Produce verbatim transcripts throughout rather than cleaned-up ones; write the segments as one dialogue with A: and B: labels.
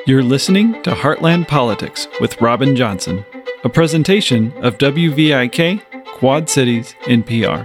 A: You're listening to Heartland Politics with Robin Johnson, a presentation of W V I K, Quad Cities, N P R.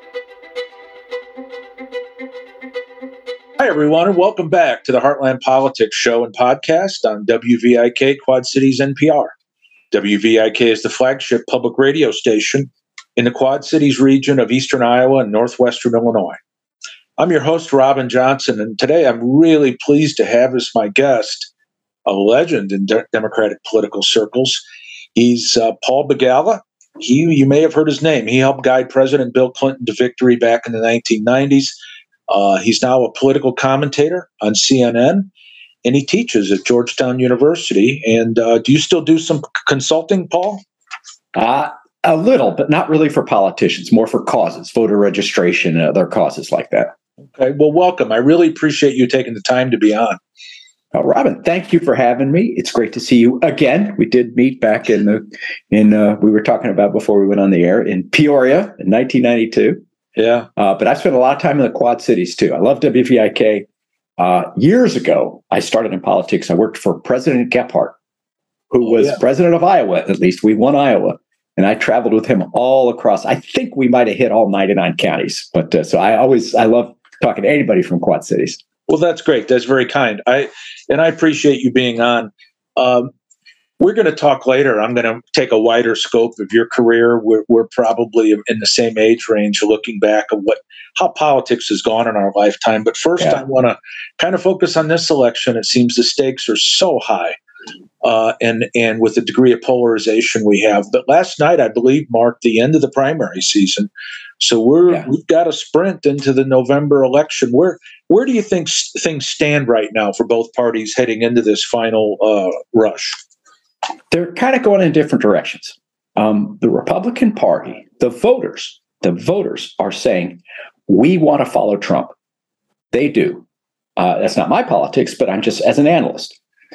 B: Hi, everyone, and welcome back to the Heartland Politics show and podcast on W V I K, Quad Cities, N P R. W V I K is the flagship public radio station in the Quad Cities region of eastern Iowa and northwestern Illinois. I'm your host, Robin Johnson, and today I'm really pleased to have as my guest a legend in de- Democratic political circles. He's uh, Paul Begala. He, you may have heard his name. He helped guide President Bill Clinton to victory back in the nineteen nineties. Uh, he's now a political commentator on C N N, and he teaches at Georgetown University. And uh, do you still do some consulting, Paul?
C: Uh, a little, but not really for politicians, more for causes, voter registration and other causes like that.
B: Okay, well, welcome. I really appreciate you taking the time to be on.
C: Uh, Robin, thank you for having me. It's great to see you again. We did meet back in the, in uh, we were talking about before we went on the air in Peoria in nineteen ninety-two.
B: Yeah.
C: Uh, but I've spent a lot of time in the Quad Cities too. I love W V I K. Uh, years ago, I started in politics. I worked for President Gephardt, who
B: oh,
C: was
B: yeah.
C: president of Iowa, at least. We won Iowa. And I traveled with him all across. I think we might have hit all ninety-nine counties. But uh, so I always, I love talking to anybody from Quad Cities.
B: Well, that's great. That's very kind. I and I appreciate you being on. Um, we're going to talk later. I'm going to take a wider scope of your career. We're, we're probably in the same age range, looking back at what how politics has gone in our lifetime. But first,
C: Yeah.
B: I want to kind of focus on this election. It seems the stakes are so high, uh, and and with the degree of polarization we have. But last night, I believe, marked the end of the primary season. So we're
C: Yeah.
B: we've got a sprint into the November election. Where where do you think s- things stand right now for both parties heading into this final uh, rush?
C: They're kind of going in different directions. Um, the Republican Party, the voters, the voters are saying, we want to follow Trump. They do. Uh, that's not my politics, but I'm just as an analyst.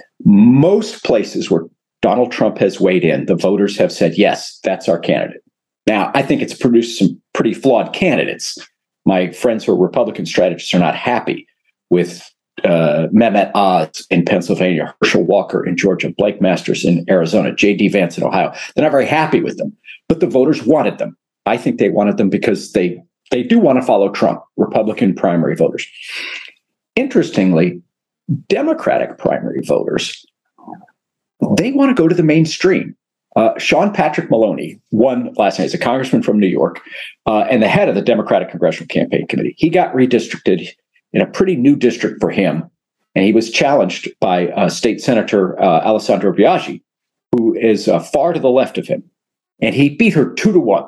C: Most places where Donald Trump has weighed in, the voters have said, yes, that's our candidate. Now, I think it's produced some pretty flawed candidates. My friends who are Republican strategists are not happy with uh, Mehmet Oz in Pennsylvania, Herschel Walker in Georgia, Blake Masters in Arizona, J D Vance in Ohio. They're not very happy with them, but the voters wanted them. I think they wanted them because they they do want to follow Trump, Republican primary voters. Interestingly, Democratic primary voters, they want to go to the mainstream. Uh, Sean Patrick Maloney won last night as a congressman from New York uh, and the head of the Democratic Congressional Campaign Committee. He got redistricted in a pretty new district for him, and he was challenged by uh, State Senator uh, Alessandra Biaggi, who is uh, far to the left of him, and he beat her two to one.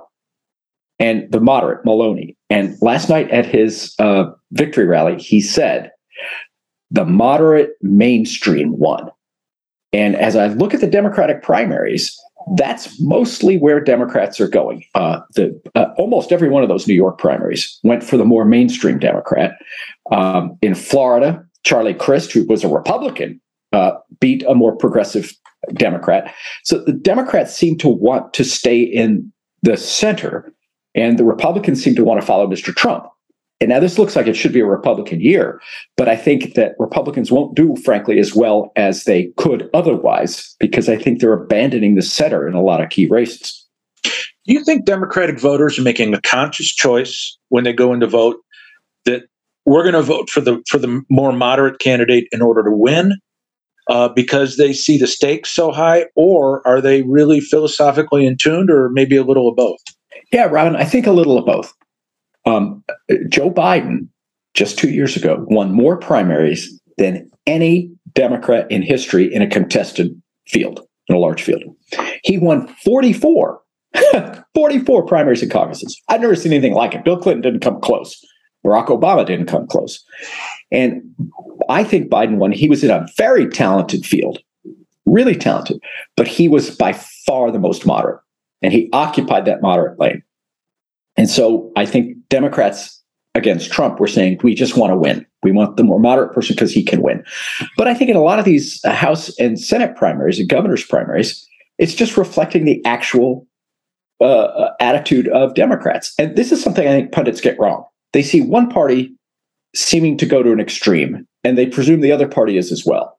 C: And the moderate Maloney, and last night at his uh, victory rally, he said, "The moderate mainstream won." And as I look at the Democratic primaries, that's mostly where Democrats are going. Uh, the, uh, almost every one of those New York primaries went for the more mainstream Democrat. Um, in Florida, Charlie Crist, who was a Republican, uh, beat a more progressive Democrat. So the Democrats seem to want to stay in the center, and the Republicans seem to want to follow Mister Trump. And now this looks like it should be a Republican year, but I think that Republicans won't do, frankly, as well as they could otherwise, because I think they're abandoning the center in a lot of key races.
B: Do you think Democratic voters are making a conscious choice when they go in to vote that we're going to vote for the for the more moderate candidate in order to win uh, because they see the stakes so high, or are they really philosophically in tune, or maybe a little of both?
C: Yeah, Robin, I think a little of both. Um, Joe Biden, just two years ago, won more primaries than any Democrat in history in a contested field, in a large field. He won forty-four, forty-four primaries and caucuses. I've never seen anything like it. Bill Clinton didn't come close. Barack Obama didn't come close. And I think Biden won. He was in a very talented field, really talented, but he was by far the most moderate, and he occupied that moderate lane. And so I think Democrats against Trump were saying, we just want to win. We want the more moderate person because he can win. But I think in a lot of these House and Senate primaries and governor's primaries, it's just reflecting the actual uh, attitude of Democrats. And this is something I think pundits get wrong. They see one party seeming to go to an extreme, and they presume the other party is as well.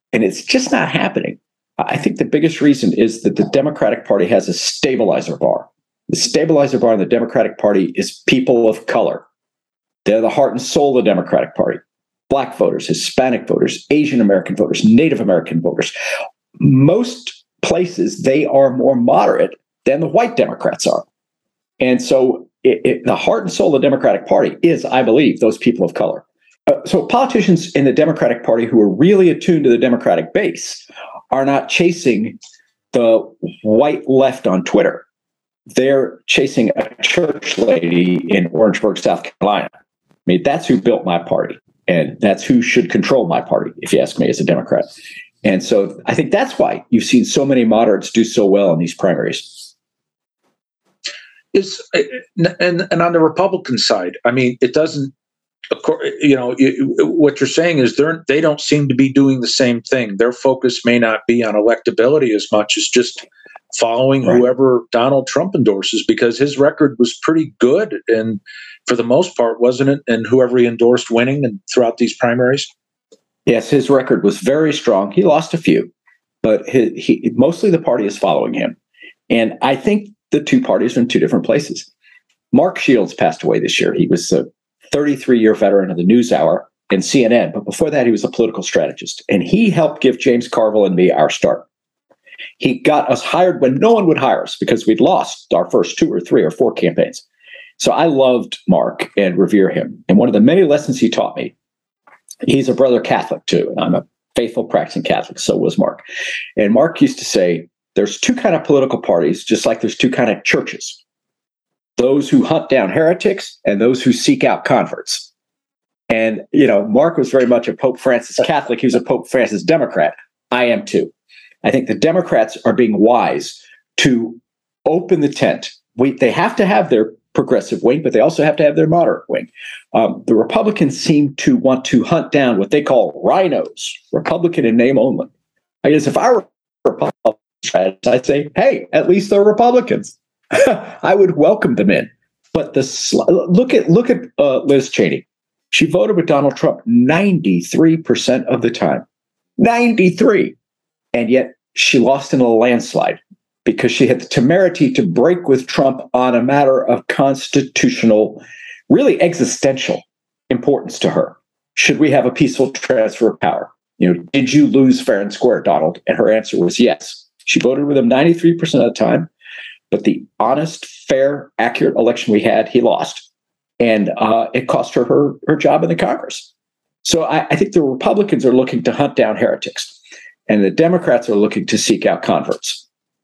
C: And it's just not happening. I think the biggest reason is that the Democratic Party has a stabilizer bar. The stabilizer bar in the Democratic Party is people of color. They're the heart and soul of the Democratic Party. Black voters, Hispanic voters, Asian American voters, Native American voters. Most places, they are more moderate than the white Democrats are. And so it, it, the heart and soul of the Democratic Party is, I believe, those people of color. Uh, so politicians in the Democratic Party who are really attuned to the Democratic base are not chasing the white left on Twitter. They're chasing a church lady in Orangeburg, South Carolina. I mean, that's who built my party. And that's who should control my party, if you ask me, as a Democrat. And so I think that's why you've seen so many moderates do so well in these primaries.
B: Is and and on the Republican side, I mean, it doesn't. You know, what you're saying is they they don't seem to be doing the same thing. Their focus may not be on electability as much as just following right. whoever Donald Trump endorses, because his record was pretty good, and for the most part, wasn't it? And whoever he endorsed winning and throughout these primaries.
C: Yes, his record was very strong. He lost a few, but he, he mostly the party is following him, and I think the two parties are in two different places. Mark Shields passed away this year. He was a thirty-three-year veteran of the NewsHour and C N N, but before that, he was a political strategist, and he helped give James Carville and me our start. He got us hired when no one would hire us because we'd lost our first two or three or four campaigns. So I loved Mark and revere him. And one of the many lessons he taught me, he's a brother Catholic too, and I'm a faithful practicing Catholic, so was Mark. And Mark used to say, there's two kind of political parties, just like there's two kind of churches. Those who hunt down heretics and those who seek out converts. And, you know, Mark was very much a Pope Francis Catholic. He was a Pope Francis Democrat. I am too. I think the Democrats are being wise to open the tent. We, they have to have their progressive wing, but they also have to have their moderate wing. Um, the Republicans seem to want to hunt down what they call rhinos, Republican in name only. I guess if I were a Republican, I'd say, hey, at least they're Republicans. I would welcome them in. But the sl- look at look at uh, Liz Cheney. She voted with Donald Trump ninety-three percent of the time. ninety-three. And yet she lost in a landslide because she had the temerity to break with Trump on a matter of constitutional, really existential importance to her. Should we have a peaceful transfer of power? You know, did you lose fair and square, Donald? And her answer was yes. She voted with him ninety-three percent of the time. But the honest, fair, accurate election we had, he lost. And uh, it cost her, her her job in the Congress. So I, I think the Republicans are looking to hunt down heretics, and the Democrats are looking to seek out converts.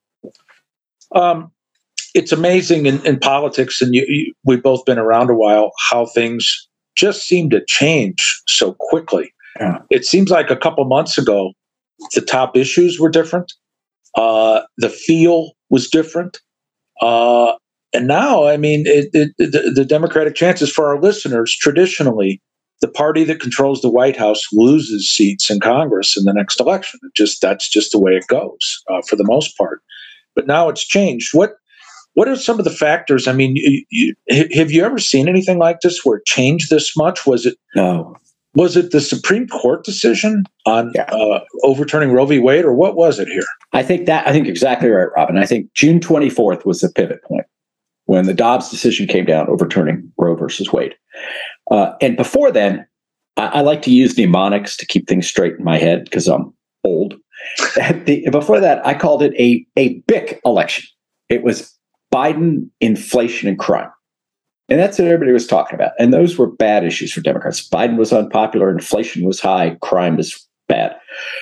B: Um, it's amazing in, in politics, and you, you, we've both been around a while, how things just seem to change so quickly. Yeah. It seems like a couple months ago, the top issues were different. Uh, the feel was different. Uh, and now, I mean, it, it, the, the Democratic chances for our listeners, traditionally, the party that controls the White House loses seats in Congress in the next election. It just that's just the way it goes uh, for the most part. But now it's changed. What what are some of the factors? I mean, you, you, have you ever seen anything like this where it changed this much? Was it
C: no?
B: Was it the Supreme Court decision on
C: yeah.
B: uh, overturning Roe v. Wade, or what was it here?
C: I think that I think exactly right, Robin. I think June twenty-fourth was the pivot point when the Dobbs decision came down overturning Roe versus Wade. Uh, and before then, I, I like to use mnemonics to keep things straight in my head because I'm old. the, before that, I called it a a B I C election. It was Biden, inflation, and crime. And that's what everybody was talking about. And those were bad issues for Democrats. Biden was unpopular, inflation was high, crime was bad.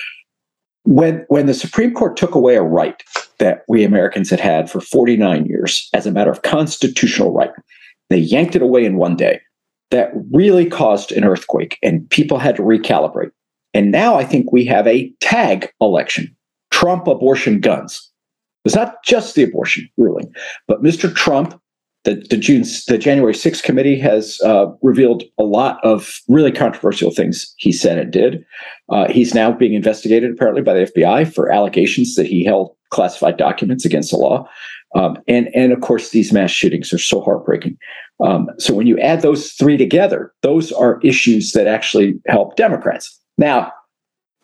C: When, when the Supreme Court took away a right that we Americans had had for forty-nine years as a matter of constitutional right, they yanked it away in one day. That really caused an earthquake, and people had to recalibrate. And now I think we have a tag election, Trump abortion guns. It's not just the abortion ruling, but Mister Trump, The, the June, the January sixth committee has uh, revealed a lot of really controversial things he said and did. Uh, he's now being investigated, apparently, by the F B I for allegations that he held classified documents against the law. Um, and, and of course, these mass shootings are so heartbreaking. Um, so when you add those three together, those are issues that actually help Democrats. Now,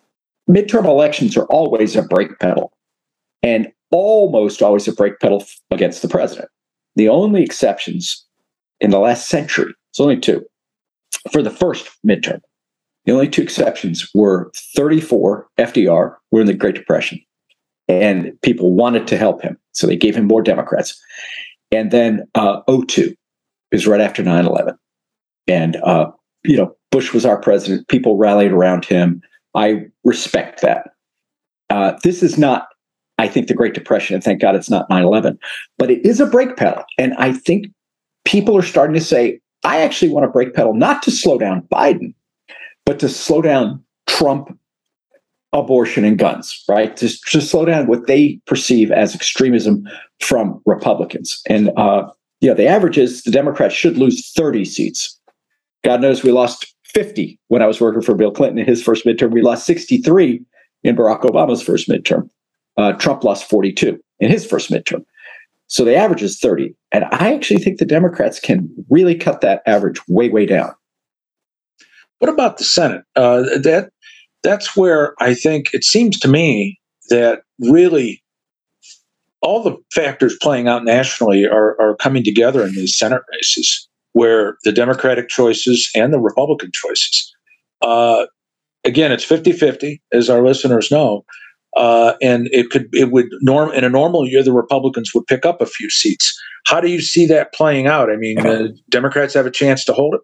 C: midterm elections are always a brake pedal, and almost always a brake pedal against the president. The only exceptions in the last century, it's only two, for the first midterm. The only two exceptions were thirty-four, F D R, we're in the Great Depression, and people wanted to help him, so they gave him more Democrats. And then uh, oh two is right after nine eleven. And, uh, you know, Bush was our president. People rallied around him. I respect that. Uh, this is not, I think, the Great Depression, and thank God it's not nine eleven, but it is a brake pedal. And I think people are starting to say, I actually want a brake pedal not to slow down Biden, but to slow down Trump, abortion, and guns, right? To, to slow down what they perceive as extremism from Republicans. And, uh, you know, the average is the Democrats should lose thirty seats. God knows we lost fifty when I was working for Bill Clinton in his first midterm. We lost sixty-three in Barack Obama's first midterm. Uh, Trump lost forty-two in his first midterm. So the average is thirty. And I actually think the Democrats can really cut that average way, way down.
B: What about the Senate? Uh, that that's where I think it seems to me that really all the factors playing out nationally are, are coming together in these Senate races, where the Democratic choices and the Republican choices. Uh, again, it's fifty-fifty, as our listeners know. Uh, and it could, it would norm in a normal year, the Republicans would pick up a few seats. How do you see that playing out? I mean, uh, Democrats have a chance to hold it.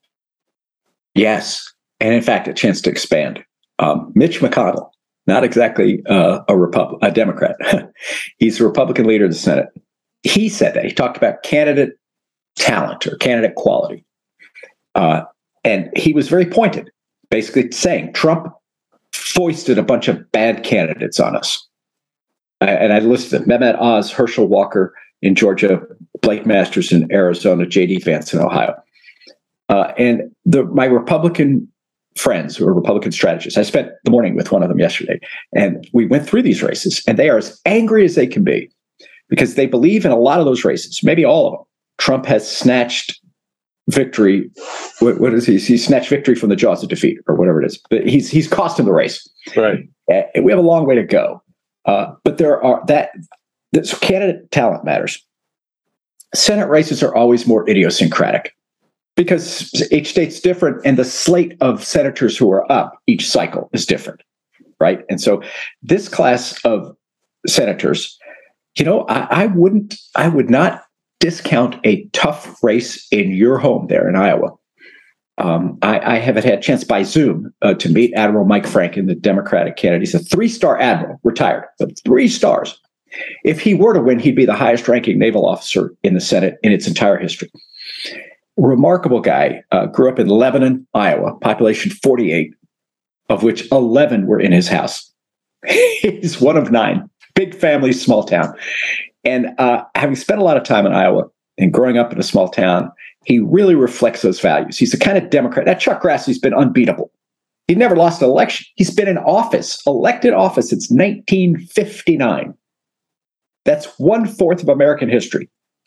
C: Yes, and in fact, a chance to expand. Um, Mitch McConnell, not exactly uh, a Repub- a Democrat. He's the Republican leader of the Senate. He said that. He talked about candidate talent or candidate quality. Uh, and he was very pointed, basically saying Trump foisted a bunch of bad candidates on us. I, and I listed them: Mehmet Oz, Herschel Walker in Georgia, Blake Masters in Arizona, J D Vance in Ohio. Uh, and the, my Republican friends who are Republican strategists, I spent the morning with one of them yesterday, and we went through these races, and they are as angry as they can be because they believe in a lot of those races, maybe all of them. Trump has snatched victory. What, what is he? He snatched victory from the jaws of defeat, or whatever it is. But he's he's cost him the race.
B: Right.
C: And we have a long way to go. Uh, but there are that. So candidate talent matters. Senate races are always more idiosyncratic because each state's different, and the slate of senators who are up each cycle is different, right? And so this class of senators, you know, I, I wouldn't, I would not discount a tough race in your home there in Iowa. Um, I, I have had a chance by Zoom uh, to meet Admiral Mike Franken, the Democratic candidate. He's a three-star admiral, retired, but three stars. If he were to win, he'd be the highest-ranking naval officer in the Senate in its entire history. Remarkable guy. Uh, grew up in Lebanon, Iowa, population forty-eight, of which eleven were in his house. He's one of nine. Big family, small town. And uh, having spent a lot of time in Iowa and growing up in a small town, he really reflects those values. He's the kind of Democrat. That Chuck Grassley's been unbeatable. He never lost an election. He's been in office, elected office since nineteen fifty-nine. That's one-fourth of American history.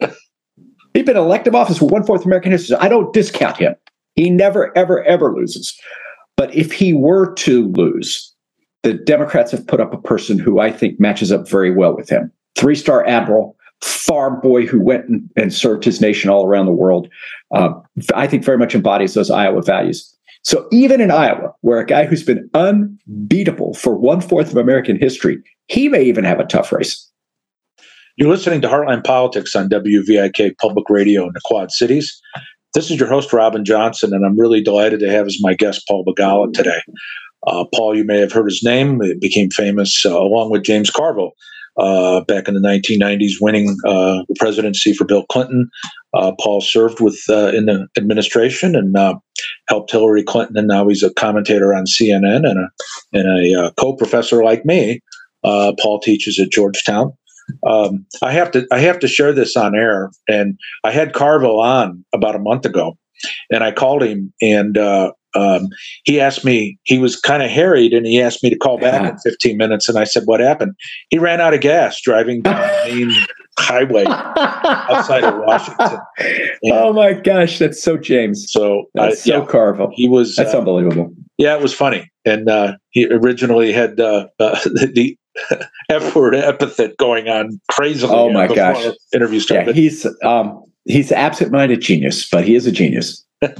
C: He's been elected office for one-fourth of American history. So I don't discount him. He never, ever, ever loses. But if he were to lose, the Democrats have put up a person who I think matches up very well with him. Three-star admiral, farm boy who went and, and served his nation all around the world. Uh, I think very much embodies those Iowa values. So even in Iowa, where a guy who's been unbeatable for one-fourth of American history, he may even have a tough race.
B: You're listening to Heartland Politics on W V I K Public Radio in the Quad Cities. This is your host, Robin Johnson, and I'm really delighted to have as my guest Paul Begala today. Uh, Paul, you may have heard his name. It became famous uh, along with James Carville uh, back in the nineteen nineties, winning uh, the presidency for Bill Clinton. Uh, Paul served with uh, in the administration and uh, helped Hillary Clinton, and now he's a commentator on C N N and a, and a uh, co-professor like me. Uh, Paul teaches at Georgetown. Um, I have to I have to share this on air, and I had Carville on about a month ago, and I called him, and uh, um, he asked me. He was kind of harried, and he asked me to call back in fifteen minutes, and I said, "What happened?" He ran out of gas driving down Main highway outside of Washington. And
C: oh my gosh, that's so James.
B: So
C: that's
B: I,
C: so
B: yeah,
C: Carville.
B: He was
C: that's
B: uh,
C: unbelievable.
B: Yeah, it was funny, and uh, he originally had uh, uh, the F word epithet going on crazily.
C: Oh my
B: before
C: gosh!
B: Our interview started.
C: Yeah, he's um, he's absent-minded genius, but he is a genius.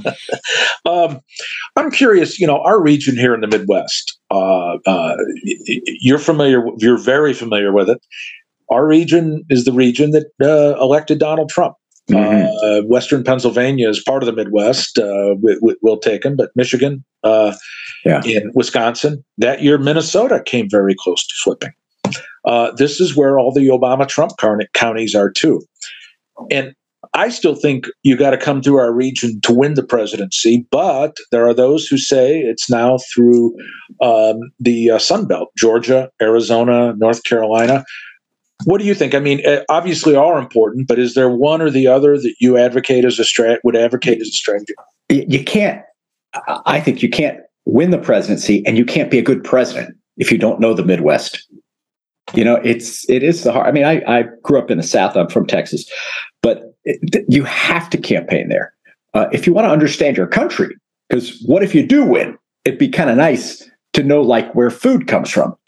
B: um, I'm curious. You know, our region here in the Midwest. Uh, uh, you're familiar. You're very familiar with it. Our region is the region that uh, elected Donald Trump. Mm-hmm. Uh, Western Pennsylvania is part of the Midwest. Uh, we, we, we'll take them, but Michigan, uh, yeah. in Wisconsin, that year Minnesota came very close to flipping. Uh, this is where all the Obama-Trump counties are too. And I still think you got to come through our region to win the presidency, but there are those who say it's now through um, the uh, Sun Belt, Georgia, Arizona, North Carolina. What do you think? I mean, obviously all are important, but is there one or the other that you advocate as a strat would advocate as a strategy?
C: You can't, I think you can't win the presidency and you can't be a good president if you don't know the Midwest. You know, it's, it is the hard, I mean, I, I grew up in the South, I'm from Texas, but it, you have to campaign there. Uh, if you want to understand your country, because what if you do win? It'd be kind of nice to know like where food comes from.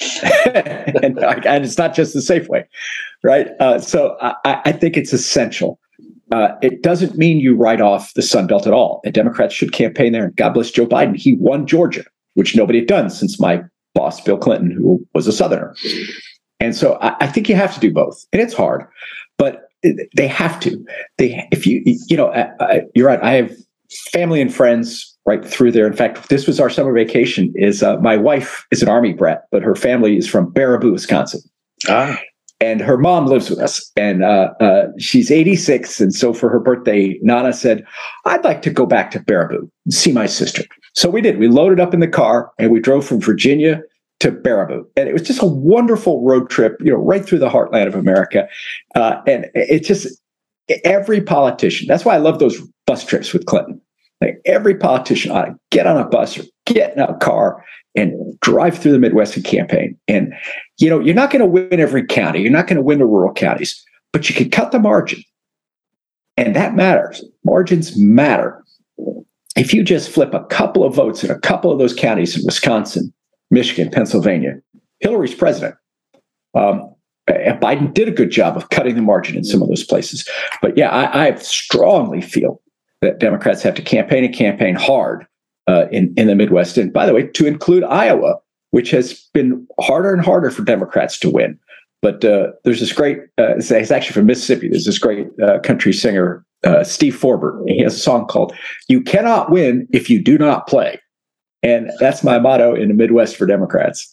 C: and, and it's not just the Safeway, right? Uh, so I, I think it's essential. Uh, it doesn't mean you write off the Sun Belt at all. The Democrats should campaign there. And God bless Joe Biden. He won Georgia, which nobody had done since my boss, Bill Clinton, who was a Southerner. And so I, I think you have to do both. And it's hard, but they have to. They, if you, you know, I, I, you're right. I have family and friends right through there. In fact, this was our summer vacation. Is uh, my wife is an Army brat, but her family is from Baraboo, Wisconsin. Ah. And her mom lives with us, and uh, uh, she's eighty-six. And so for her birthday, Nana said, I'd like to go back to Baraboo and see my sister. So we did. We loaded up in the car and we drove from Virginia to Baraboo. And it was just a wonderful road trip, you know, right through the heartland of America. Uh, and it just, every politician, that's why I love those bus trips with Clinton. Like every politician ought to get on a bus or get in a car and drive through the Midwest and campaign. And, you know, you're not going to win every county. You're not going to win the rural counties, but you can cut the margin. And that matters. Margins matter. If you just flip a couple of votes in a couple of those counties in Wisconsin, Michigan, Pennsylvania, Hillary's president. Um, and Biden did a good job of cutting the margin in some of those places. But yeah, I, I strongly feel that Democrats have to campaign and campaign hard uh, in, in the Midwest. And by the way, to include Iowa, which has been harder and harder for Democrats to win. But uh, there's this great, uh, it's actually from Mississippi, there's this great uh, country singer, uh, Steve Forbert. He has a song called You Cannot Win If You Do Not Play. And that's my motto in the Midwest for Democrats.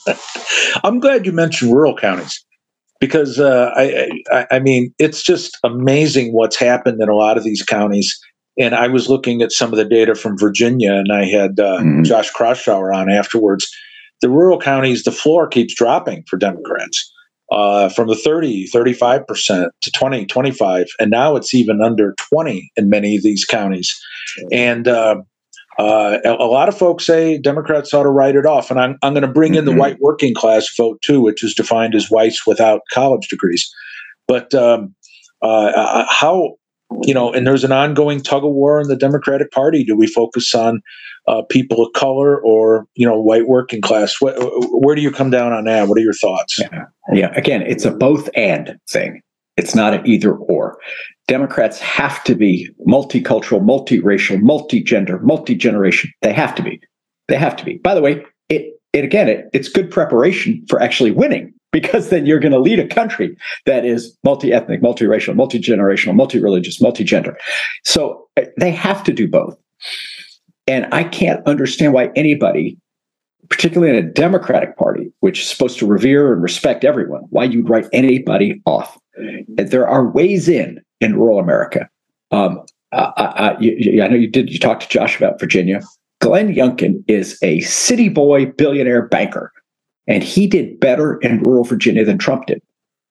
B: I'm glad you mentioned rural counties because, uh, I, I, I mean, it's just amazing what's happened in a lot of these counties. And I was looking at some of the data from Virginia, and I had uh, mm-hmm. Josh Kraushaar on afterwards. The rural counties, the floor keeps dropping for Democrats uh, from the thirty, thirty-five percent to twenty, twenty-five. And now it's even under twenty in many of these counties. And uh, uh, a, a lot of folks say Democrats ought to write it off. And I'm, I'm going to bring in the mm-hmm. white working class vote, too, which is defined as whites without college degrees. But um, uh, how, you know, and there's an ongoing tug of war in the Democratic Party. Do we focus on uh, people of color or, you know, white working class? Where, where do you come down on that? What are your thoughts?
C: Yeah. yeah. Again, it's a both and thing. It's not an either or. Democrats have to be multicultural, multiracial, multigender, multigeneration. They have to be. They have to be. By the way, it, it again, it, it's good preparation for actually winning, because then you're going to lead a country that is multi-ethnic, multiracial, multigenerational, multi-religious, multigender. So they have to do both. And I can't understand why anybody, particularly in a Democratic Party, which is supposed to revere and respect everyone, why you'd write anybody off. And there are ways in in rural America. Um, I, I, you, I know you did. You talked to Josh about Virginia. Glenn Youngkin is a city boy, billionaire banker, and he did better in rural Virginia than Trump did,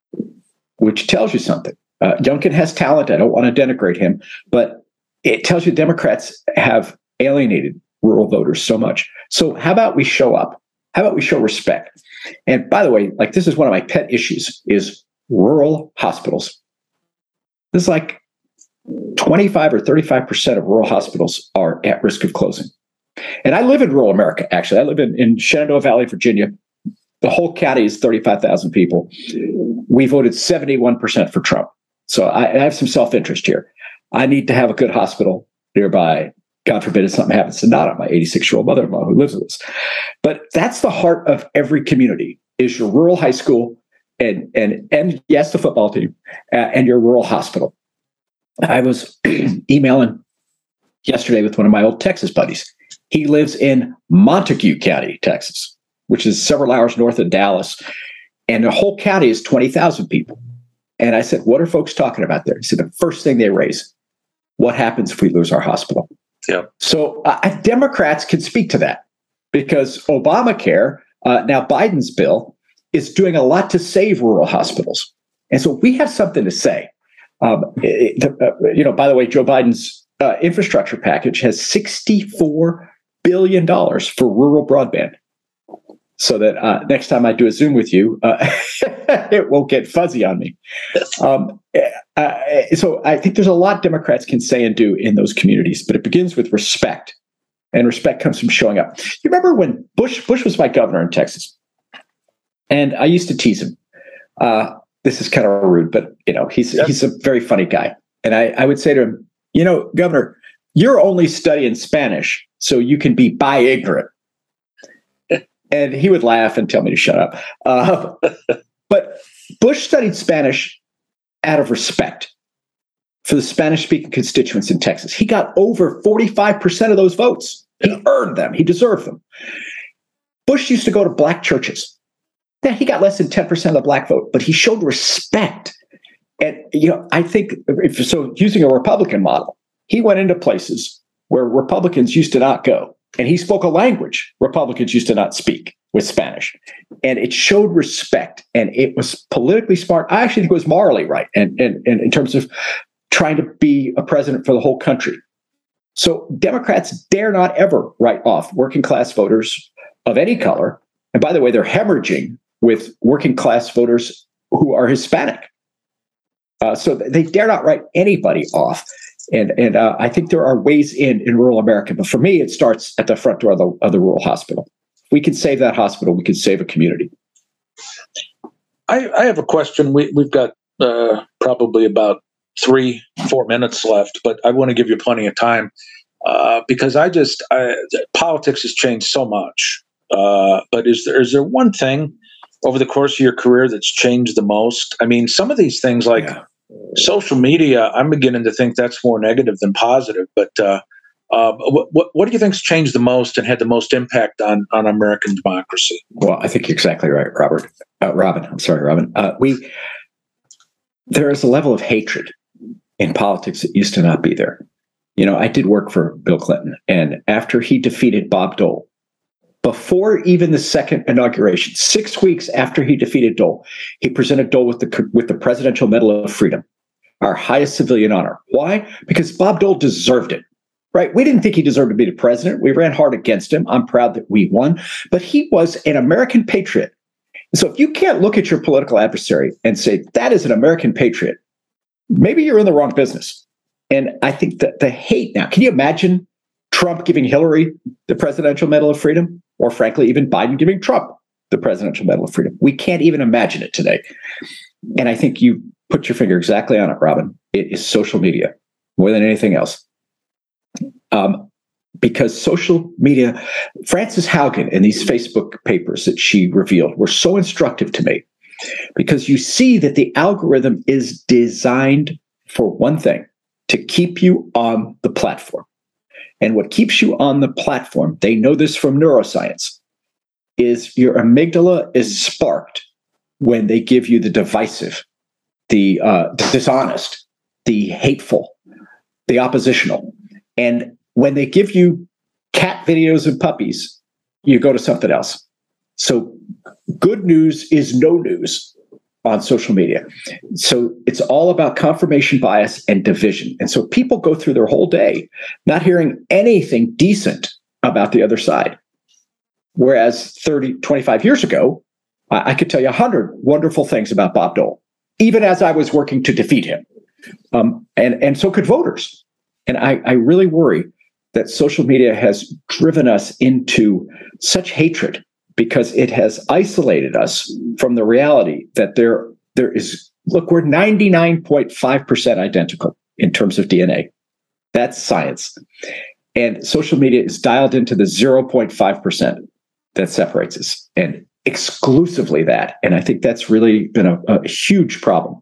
C: which tells you something. Uh, Youngkin has talent. I don't want to denigrate him, but it tells you Democrats have alienated rural voters so much. So how about we show up? How about we show respect? And by the way, like this is one of my pet issues is rural hospitals. There's like twenty-five or thirty-five percent of rural hospitals are at risk of closing. And I live in rural America, actually. I live in, in Shenandoah Valley, Virginia. The whole county is thirty-five thousand people. We voted seventy-one percent for Trump. So I, I have some self-interest here. I need to have a good hospital nearby. God forbid if something happens to not my eighty-six-year-old mother-in-law who lives with us. But that's the heart of every community, is your rural high school and, and, and yes, the football team, uh, and your rural hospital. I was emailing yesterday with one of my old Texas buddies. He lives in Montague County, Texas, which is several hours north of Dallas. And the whole county is twenty thousand people. And I said, what are folks talking about there? He said, the first thing they raise, what happens if we lose our hospital?
B: Yeah.
C: So uh, Democrats can speak to that because Obamacare, uh, now Biden's bill, is doing a lot to save rural hospitals. And so we have something to say. Um, it, uh, you know, by the way, Joe Biden's uh, infrastructure package has sixty-four billion dollars for rural broadband. So that uh, next time I do a Zoom with you, uh, it won't get fuzzy on me. Um, uh, so I think there's a lot Democrats can say and do in those communities, but it begins with respect. And respect comes from showing up. You remember when Bush, Bush was my governor in Texas, and I used to tease him. Uh, this is kind of rude, but you know, he's yep. he's a very funny guy. And I, I would say to him, you know, Governor, you're only studying Spanish so you can be bi-ignorant. And he would laugh and tell me to shut up. Uh, but Bush studied Spanish out of respect for the Spanish-speaking constituents in Texas. He got over forty-five percent of those votes. He earned them. He deserved them. Bush used to go to black churches. Yeah, he got less than ten percent of the black vote, but he showed respect. And, you know, I think, if so using a Republican model, he went into places where Republicans used to not go. And he spoke a language Republicans used to not speak, with Spanish. And it showed respect. And it was politically smart. I actually think it was morally right. And, and, and in terms of trying to be a president for the whole country. So Democrats dare not ever write off working class voters of any color. And by the way, they're hemorrhaging with working class voters who are Hispanic. Uh, so they dare not write anybody off. And and uh, I think there are ways in in rural America. But for me, it starts at the front door of the, of the rural hospital. If we can save that hospital, we can save a community.
B: I, I have a question. We, we've got uh, probably about three, four minutes left, but I want to give you plenty of time uh, because I just, I, politics has changed so much. Uh, but is there is there one thing over the course of your career that's changed the most? I mean, some of these things like yeah. social media, I'm beginning to think that's more negative than positive. But uh, uh, what, what what do you think's changed the most and had the most impact on on American democracy?
C: Well, I think you're exactly right, Robert. Uh, Robin, I'm sorry, Robin. Uh, we there is a level of hatred in politics that used to not be there. You know, I did work for Bill Clinton, and after he defeated Bob Dole, before even the second inauguration, six weeks after he defeated Dole, he presented Dole with the with the Presidential Medal of Freedom, our highest civilian honor. Why? Because Bob Dole deserved it, right? We didn't think he deserved to be the president. We ran hard against him. I'm proud that we won, but he was an American patriot. And so if you can't look at your political adversary and say, that is an American patriot, maybe you're in the wrong business. And I think that the hate now, can you imagine Trump giving Hillary the Presidential Medal of Freedom? Or frankly, even Biden giving Trump the Presidential Medal of Freedom. We can't even imagine it today. And I think you put your finger exactly on it, Robin. It is social media more than anything else. Um, because social media, Frances Haugen and these Facebook papers that she revealed were so instructive to me because you see that the algorithm is designed for one thing, to keep you on the platform. And what keeps you on the platform, they know this from neuroscience, is your amygdala is sparked when they give you the divisive, the uh, dishonest, the hateful, the oppositional. And when they give you cat videos of puppies, you go to something else. So good news is no news on social media. So it's all about confirmation bias and division. And so people go through their whole day not hearing anything decent about the other side. Whereas thirty, twenty-five years ago, I, I could tell you a hundred wonderful things about Bob Dole. even as I was working to defeat him. Um, and, and so could voters. And I, I really worry that social media has driven us into such hatred because it has isolated us from the reality that there, there is, look, we're ninety-nine point five percent identical in terms of D N A. That's science. And social media is dialed into the zero point five percent that separates us, and exclusively that. And I think that's really been a, a huge problem.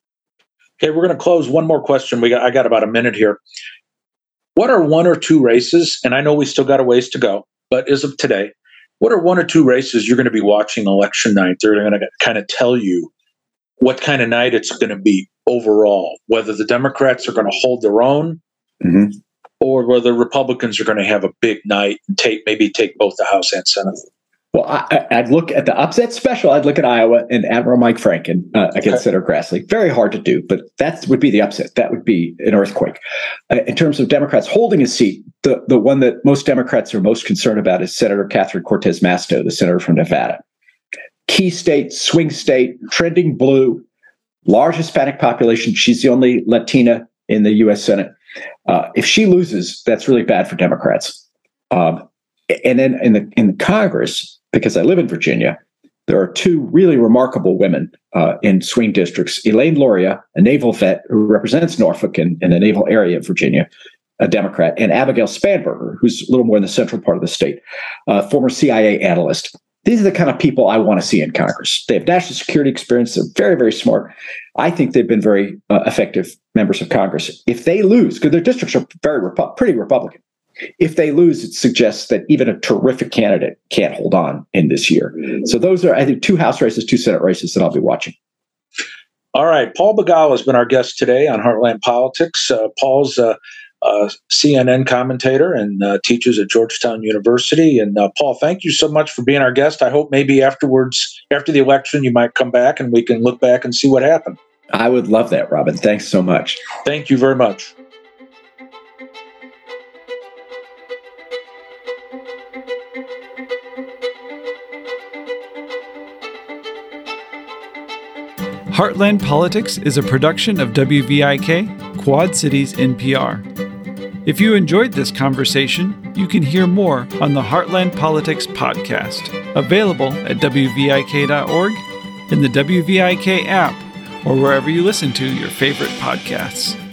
B: Okay, we're going to close. One more question. We got, I got about a minute here. What are one or two races, and I know we still got a ways to go, but as of today, what are one or two races you're going to be watching election night? They're going to kind of tell you what kind of night it's going to be overall, whether the Democrats are going to hold their own, mm-hmm. or whether Republicans are going to have a big night and take maybe take both the House and Senate.
C: Well, I, I'd look at the upset special. I'd look at Iowa and Admiral Mike Franken uh, against okay. Senator Grassley. Very hard to do, but that would be the upset. That would be an earthquake. Uh, in terms of Democrats holding a seat, the, the one that most Democrats are most concerned about is Senator Catherine Cortez Masto, the senator from Nevada. Key state, swing state, trending blue, large Hispanic population. She's the only Latina in the U S Senate. Uh, if she loses, that's really bad for Democrats. Um, and then in the in the Congress, because I live in Virginia, there are two really remarkable women uh, in swing districts. Elaine Luria, a naval vet who represents Norfolk in, in the naval area of Virginia, a Democrat, and Abigail Spanberger, who's a little more in the central part of the state, uh, former C I A analyst. These are the kind of people I want to see in Congress. They have national security experience. They're very, very smart. I think they've been very uh, effective members of Congress. If they lose, because their districts are very Repu- pretty Republican, if they lose, it suggests that even a terrific candidate can't hold on in this year. So those are, I think, two House races, two Senate races that I'll be watching.
B: All right. Paul Begala has been our guest today on Heartland Politics. Uh, Paul's a uh, uh, C N N commentator and uh, teaches at Georgetown University. And uh, Paul, thank you so much for being our guest. I hope maybe afterwards, after the election, you might come back and we can look back and see what happened.
C: I would love that, Robin. Thanks so much.
B: Thank you very much.
A: Heartland Politics is a production of W V I K, Quad Cities N P R. If you enjoyed this conversation, you can hear more on the Heartland Politics podcast, available at W V I K dot org, in the W V I K app, or wherever you listen to your favorite podcasts.